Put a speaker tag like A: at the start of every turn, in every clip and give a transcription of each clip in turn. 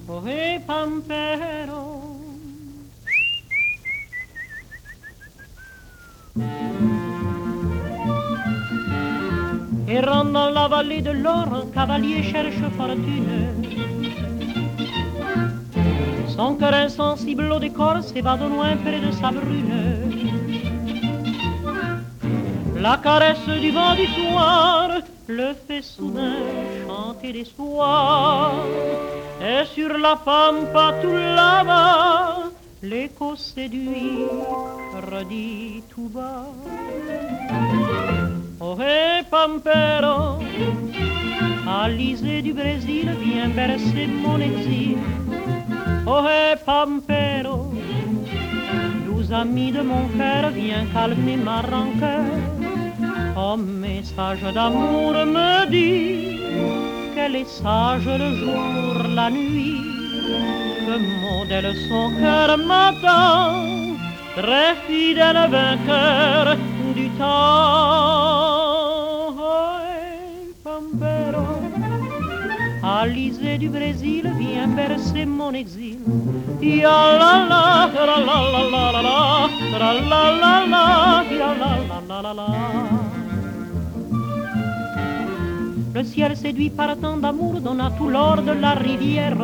A: Ohé Pampero. Errant dans la vallée de l'or, un cavalier cherche fortune. Son cœur insensible au décor s'évade au loin près de sa brune. La caresse du vent du soir le fait soudain chanter d'espoir. Et sur la pampa tout là-bas, l'écho séduit redit tout bas. Ohé Pampero, Alizé du Brésil, viens bercer mon exil. Ohé Pampero, doux ami de mon cœur, viens calmer ma rancœur. Ton message d'amour me dit qu'elle est sage le jour, la nuit, que modèle son cœur m'attend, très fidèle vainqueur du temps. Ohé Pampero, Alizé du Brésil, viens bercer mon exil. Ya la la la la la la la la la la la ya la la la la. Le ciel séduit par tant d'amour donne à tout l'or de la rivière.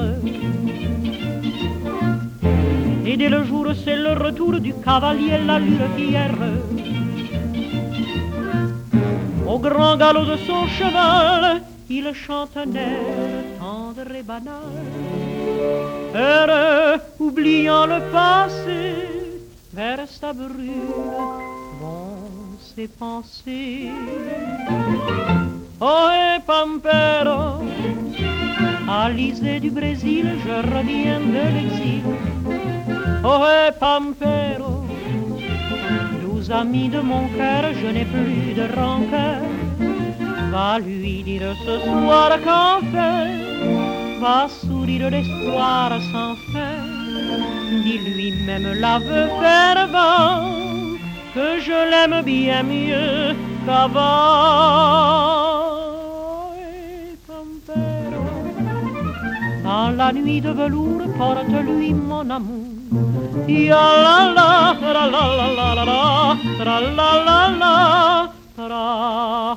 A: Et dès le jour c'est le retour du cavalier, l'allure fière. Au grand galop de son cheval, il chante un air tendre et banal. Heureux, oubliant le passé, vers sa brune vont ses pensées. Ohé Pampero, Alizé du Brésil, je reviens de l'exil. Ohé Pampero, doux ami de mon cœur, je n'ai plus de rancœur. Va lui dire ce soir qu'enfin va sourire l'espoir sans fin. Dis-lui même l'aveu fervent que je l'aime bien mieux qu'avant. Dans la nuit de velours, porte-lui mon amour. Ya la la la la la la la la la la la la.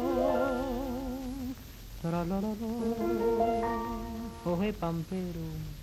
A: Ohé Pampero.